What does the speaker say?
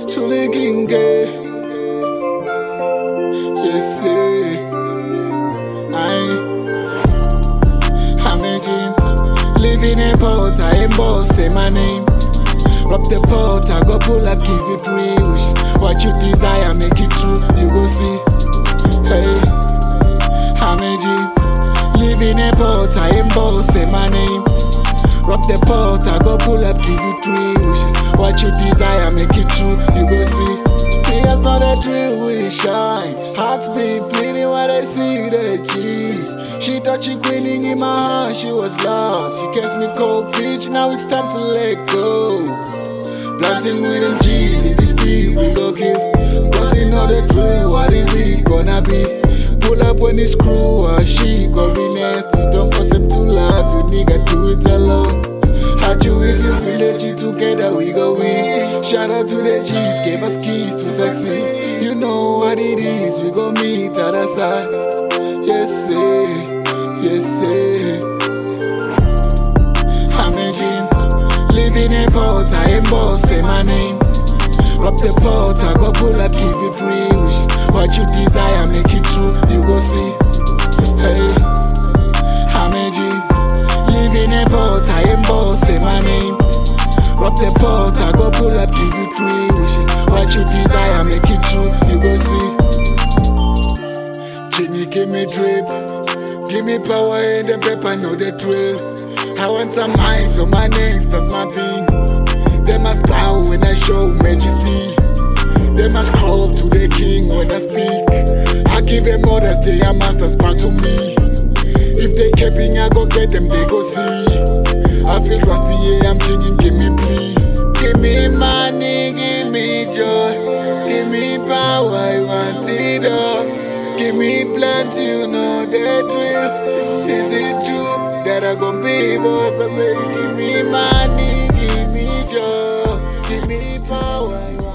truly King K. Yes, I'm a Jim. Living in port, I am boss, say my name. Rob the pot, I go pull up, give you 3 wishes. What you desire, make it true, you go see. Hey, I'm a Jim. Living in port, I am boss, say my name. Rob the pot, I go pull up, give you 3 wishes. What you desire, make it true, you go see. Tears not a 3 wish shine. Hearts beat bleeding when I see the G. She touching queening in my heart, she was lost. She gets me cold bitch, now it's time to let go. Planting with them G's in this beat, we go kill. Cause you know the drill, what is it gonna be? Pull up when it's crew, or she gon' be nasty. Don't force them to love you, nigga, do it alone. Had you if you feel the G together, we go win. Shout out to the G's, gave us keys to succeed. You know what it is, we gon' meet at the side. Yes, yes, I'm a Jim. Living in port, I am boss, say my name. Rob the pot, I go pull up, give you 3 wishes. What you desire, make it true, you go see. Hey, I'm a Jim. Living in port, I am boss, say my name. Rob the pot, I go pull up, give you 3 wishes. What you desire, make it true, you go see. Jimmy, give me drip, give me power and the pepper, know the drill. I want some eyes on my names, that's my being. They must bow when I show majesty. They must call to the king when I speak. I give them orders, they are masters, back to me. If they keeping, I go get them, they go see. I feel rusty, yeah, I'm singing, give me please. Give me money, give me joy. Give me power, I want it all. Give me plenty, you know the drill. Is it true that I gon' be boss? I say, give me money, give me joy. Give me power,